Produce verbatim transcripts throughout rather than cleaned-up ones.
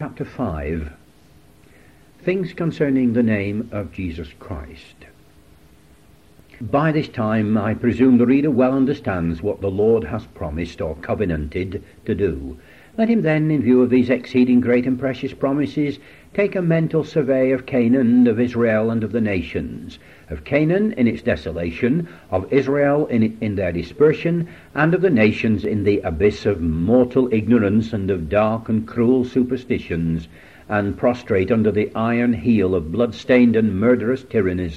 Chapter five. Things concerning the name of Jesus Christ. By this time I presume the reader well understands what the Lord has promised or covenanted to do. Let him then, in view of these exceeding great and precious promises, take a mental survey of Canaan, of Israel, and of the nations. Of Canaan in its desolation, of Israel in, it, in their dispersion, and of the nations in the abyss of mortal ignorance and of dark and cruel superstitions, and prostrate under the iron heel of blood-stained and murderous tyrannies.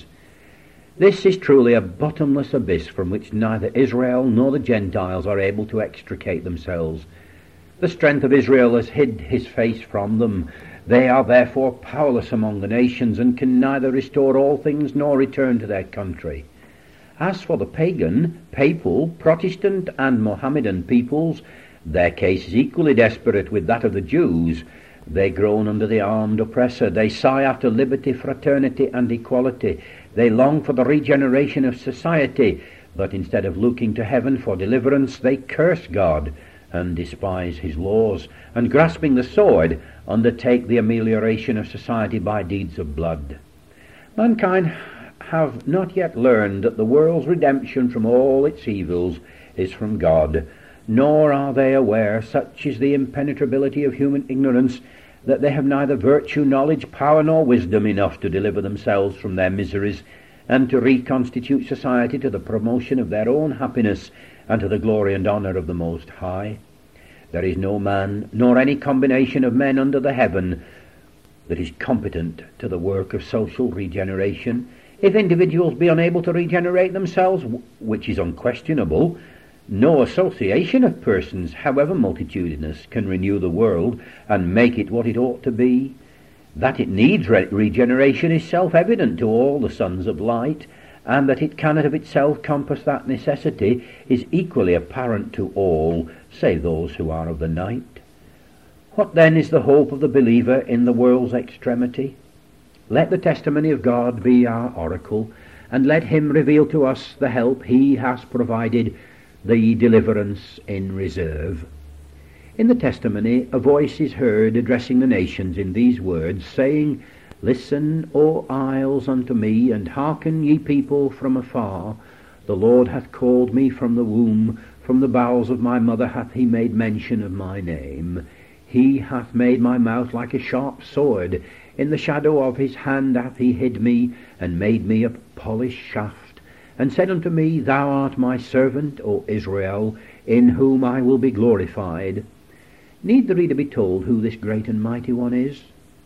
This is truly a bottomless abyss from which neither Israel nor the Gentiles are able to extricate themselves. The strength of Israel has hid his face from them. They are therefore powerless among the nations, and can neither restore all things nor return to their country. As for the pagan, papal, Protestant, and Mohammedan peoples, their case is equally desperate with that of the Jews. They groan under the armed oppressor. They sigh after liberty, fraternity, and equality. They long for the regeneration of society, but instead of looking to heaven for deliverance, they curse God and despise his laws, and grasping the sword, undertake the amelioration of society by deeds of blood. Mankind have not yet learned that the world's redemption from all its evils is from God, nor are they aware, such is the impenetrability of human ignorance, that they have neither virtue, knowledge, power, nor wisdom enough to deliver themselves from their miseries, and to reconstitute society to the promotion of their own happiness, and to the glory and honour of the Most High. There is no man, nor any combination of men under the heaven, that is competent to the work of social regeneration. If individuals be unable to regenerate themselves, which is unquestionable, no association of persons, however multitudinous, can renew the world and make it what it ought to be. That it needs re- regeneration is self-evident to all the sons of light, and that it cannot of itself compass that necessity is equally apparent to all, save those who are of the night. What then is the hope of the believer in the world's extremity? Let the testimony of God be our oracle, and let him reveal to us the help he has provided, the deliverance in reserve. In the testimony a voice is heard addressing the nations in these words, saying, Listen, O isles, unto me, and hearken, ye people from afar. The Lord hath called me from the womb, from the bowels of my mother hath he made mention of my name. He hath made my mouth like a sharp sword. In the shadow of his hand hath he hid me, and made me a polished shaft, and said unto me, Thou art my servant, O Israel, in whom I will be glorified. Need the reader be told who this great and mighty one is,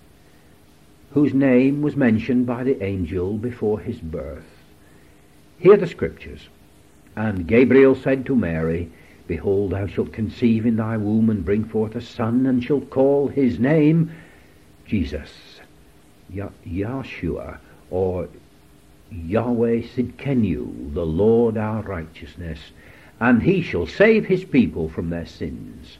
whose name was mentioned by the angel before his birth? Hear the scriptures. And Gabriel said to Mary, Behold, thou shalt conceive in thy womb, and bring forth a son, and shalt call his name Jesus, Ya- Yahshua, or Yahweh Sidkenu, the Lord our righteousness, and he shall save his people from their sins.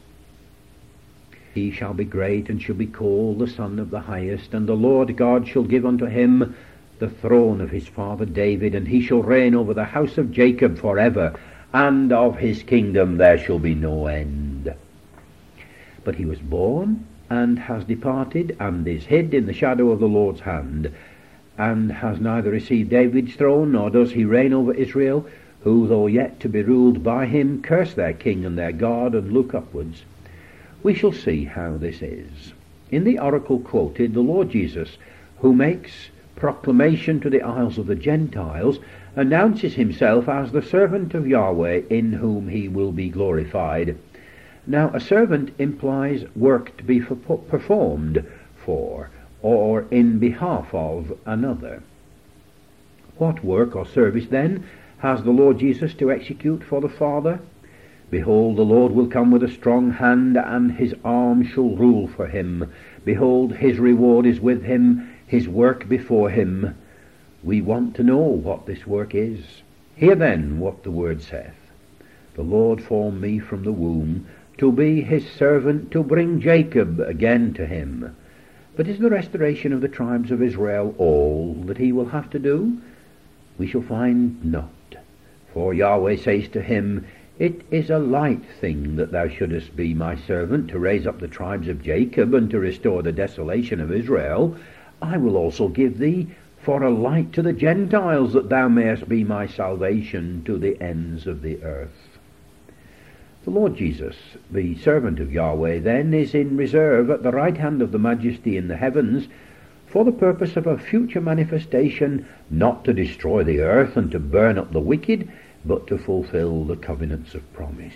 He shall be great, and shall be called the Son of the Highest, and the Lord God shall give unto him the throne of his father David, and he shall reign over the house of Jacob forever, and of his kingdom there shall be no end. But he was born, and has departed, and is hid in the shadow of the Lord's hand, and has neither received David's throne, nor does he reign over Israel, who, though yet to be ruled by him, curse their king and their God, and look upwards. We shall see how this is. In the oracle quoted, the Lord Jesus, who makes proclamation to the isles of the Gentiles, announces himself as the servant of Yahweh, in whom he will be glorified. Now, a servant implies work to be performed for, or in behalf of, another. What work or service, then, has the Lord Jesus to execute for the Father? Behold, the Lord will come with a strong hand, and his arm shall rule for him. Behold, his reward is with him, his work before him. We want to know what this work is. Hear then what the word saith. The Lord formed me from the womb, to be his servant, to bring Jacob again to him. But is the restoration of the tribes of Israel all that he will have to do? We shall find not. For Yahweh says to him, It is a light thing that thou shouldest be my servant, to raise up the tribes of Jacob, and to restore the desolation of Israel. I will also give thee for a light to the Gentiles, that thou mayest be my salvation to the ends of the earth. The Lord Jesus, the servant of Yahweh, then is in reserve at the right hand of the Majesty in the heavens, for the purpose of a future manifestation, not to destroy the earth and to burn up the wicked, but to fulfill the covenants of promise.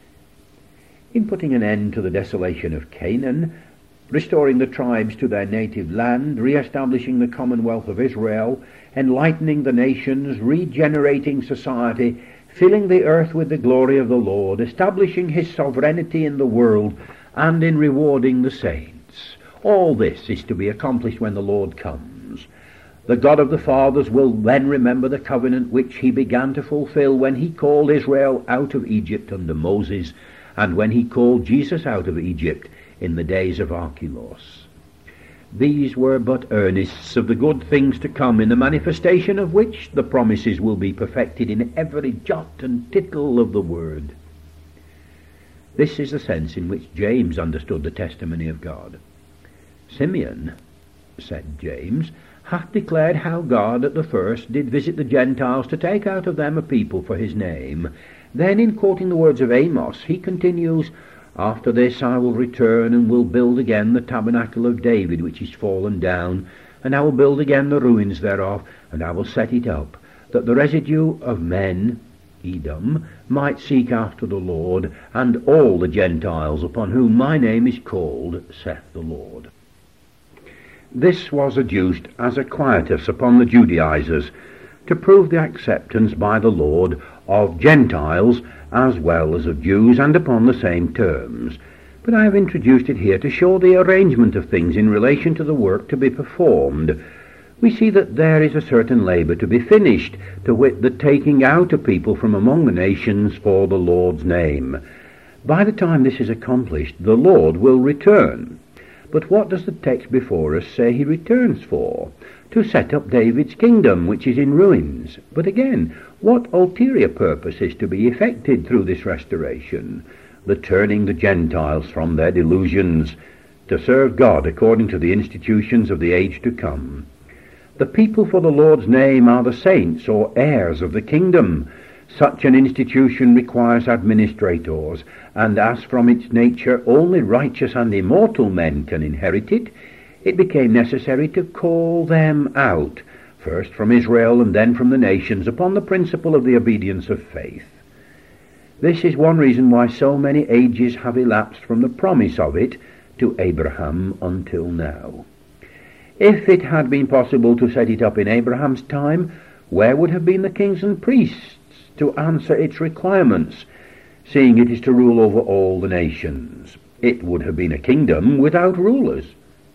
In putting an end to the desolation of Canaan, restoring the tribes to their native land, re-establishing the commonwealth of Israel, enlightening the nations, regenerating society, filling the earth with the glory of the Lord, establishing his sovereignty in the world, and in rewarding the saints. All this is to be accomplished when the Lord comes. The God of the fathers will then remember the covenant which he began to fulfill when he called Israel out of Egypt under Moses, and when he called Jesus out of Egypt in the days of Archelaus. These were but earnests of the good things to come, in the manifestation of which the promises will be perfected in every jot and tittle of the word. This is the sense in which James understood the testimony of God. Simeon, said James, hath declared how God at the first did visit the Gentiles to take out of them a people for his name. Then, in quoting the words of Amos, he continues, After this I will return, and will build again the tabernacle of David, which is fallen down, and I will build again the ruins thereof, and I will set it up, that the residue of men, Edom, might seek after the Lord, and all the Gentiles upon whom my name is called, saith the Lord. This was adduced as a quietus upon the Judaizers, to prove the acceptance by the Lord of Gentiles as well as of Jews, and upon the same terms. But I have introduced it here to show the arrangement of things in relation to the work to be performed. We see that there is a certain labour to be finished, to wit, the taking out of people from among the nations for the Lord's name. By the time this is accomplished, the Lord will return. But what does the text before us say he returns for? To set up David's kingdom, which is in ruins. But again, what ulterior purpose is to be effected through this restoration? The turning the Gentiles from their delusions to serve God according to the institutions of the age to come. The people for the Lord's name are the saints, or heirs of the kingdom. Such an institution requires administrators, and as from its nature only righteous and immortal men can inherit it, it became necessary to call them out, first from Israel and then from the nations, upon the principle of the obedience of faith. This is one reason why so many ages have elapsed from the promise of it to Abraham until now. If it had been possible to set it up in Abraham's time, where would have been the kings and priests to answer its requirements, seeing it is to rule over all the nations? It would have been a kingdom without rulers.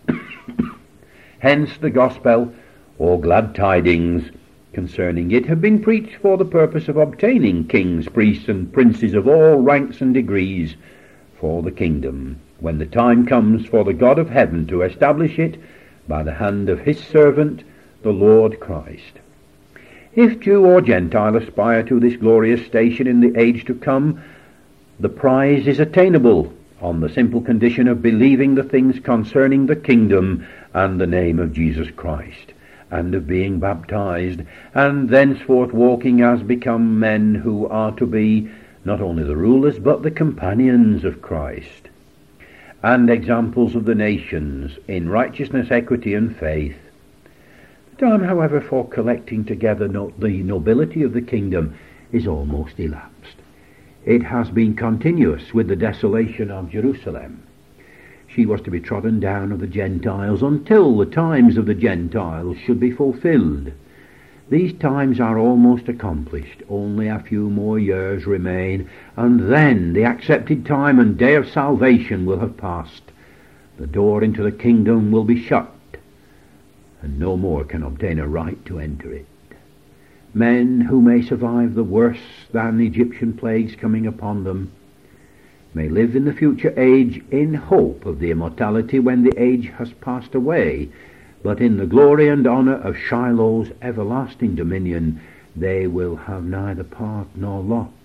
Hence the gospel, or glad tidings, concerning it have been preached for the purpose of obtaining kings, priests, and princes of all ranks and degrees for the kingdom, when the time comes for the God of heaven to establish it by the hand of his servant, the Lord Christ. If Jew or Gentile aspire to this glorious station in the age to come, the prize is attainable on the simple condition of believing the things concerning the kingdom and the name of Jesus Christ, and of being baptized, and thenceforth walking as become men who are to be not only the rulers, but the companions of Christ, and examples of the nations in righteousness, equity, and faith. The time, however, for collecting together no- the nobility of the kingdom is almost elapsed. It has been continuous with the desolation of Jerusalem. She was to be trodden down of the Gentiles until the times of the Gentiles should be fulfilled. These times are almost accomplished. Only a few more years remain, and then the accepted time and day of salvation will have passed. The door into the kingdom will be shut, and no more can obtain a right to enter it. Men who may survive the worse than Egyptian plagues coming upon them may live in the future age in hope of the immortality when the age has passed away, but in the glory and honour of Shiloh's everlasting dominion they will have neither part nor lot.